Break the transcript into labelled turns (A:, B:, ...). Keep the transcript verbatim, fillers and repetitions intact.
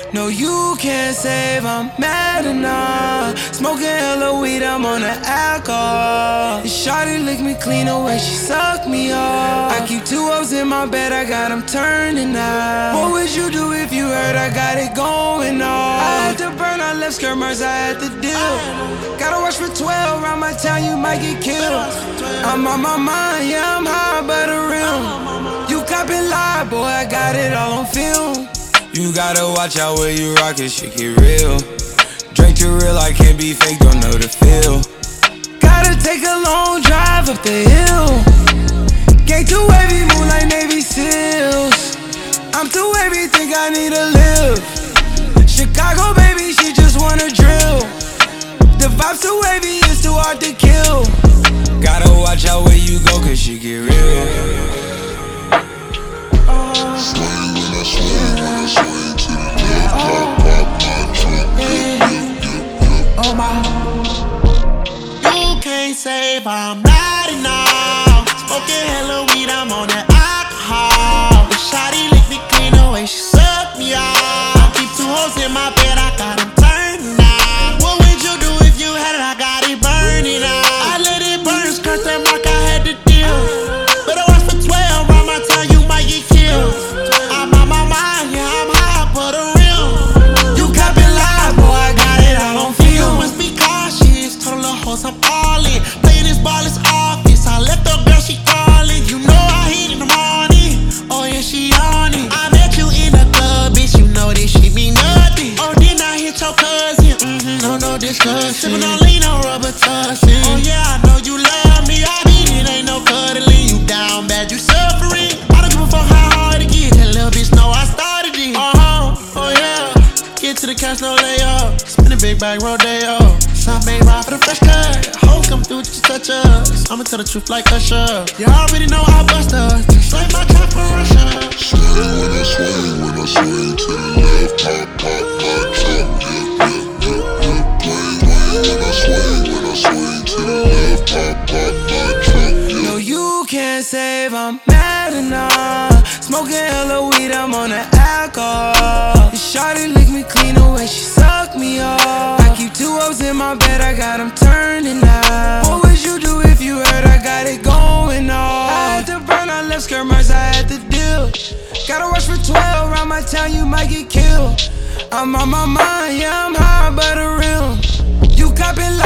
A: No, you can't save, I'm mad enough. Smoking hella weed, I'm on the alcohol. And shawty lick me clean the way she suck me off. I keep two O's in my bed, I got them turning out. What would you do if you heard I got it going on? I had to burn, I left skirmers, I had to deal. Gotta watch for twelve, around my town you might get killed. I'm on my mind, yeah, I'm high by the rim. You copping lie, boy, I got it all on film. You gotta watch out where you rock it, shit get real. Drink too real, I can't be fake, don't know the feel. Gotta take a long drive up the hill. Gang too wavy, move like Navy SEALs. I'm too wavy, think I need to live. Chicago, baby, she just wanna drill. The vibe's too wavy, it's too hard to kill. Gotta watch out where you go, cause shit get real.
B: Swing when I swing, when I swing to the left, pop, pop my trunk, yep, yep, yep, yep.
C: Oh my. You can't save, I'm not enough. Smoking hella weed, I'm on that alcohol. The shawty lick me clean the way she suck me off. I keep two hoes in my bed, I got them turning out. What would you do if you had it? I got it burning out. I let it burn, skirt that mark, I had to deal. Better watch for twelve, around my town you might get killed. I'm on my mind, yeah, I'm high for the real. You copping live, boy, I got it all on film. You must be cautious, told the hoes I'm all in. Playing this ball is obvious, I left the girl, she calling. You know I hit in the morning, oh yeah, she on it. I met you in the club, bitch, you know this shit mean nothing. Oh, then I hit your cousin, mm-hmm, no, no discussion. Sippin' on lean, no rubber tussin'. Oh yeah, I know you love me, I mean it ain't no cuddling. You down bad, you suffering. I don't give a fuck how hard it get, that little bitch know I started it. Uh-huh, oh yeah, get to the cash, no layup. Spin a big bag, rodeo. Some made ride for the fresh cut. Hoe come through, just touch us. I'ma tell the truth like Usher. You already know I bust us, just like my trap for Russia.
B: Swing when I swing, when I swing to the left, pop, pop my trunk, yep, yep, yep, yep. Wing, wing when I swing, when I swing to the left, pop, pop my trunk, yep.
A: No, you can't save, I'm mad enough. Smoking hella weed, I'm on the alcohol. And shawty lick me clean the way she suck me off. I keep two O's in my bed, I got them turning out. What would you do if you heard I got it going on? I had to burn, I left skirmers, I had to deal. Gotta watch for twelve, around my town you might get killed. I'm on my mind, yeah, I'm high by the rim. You copping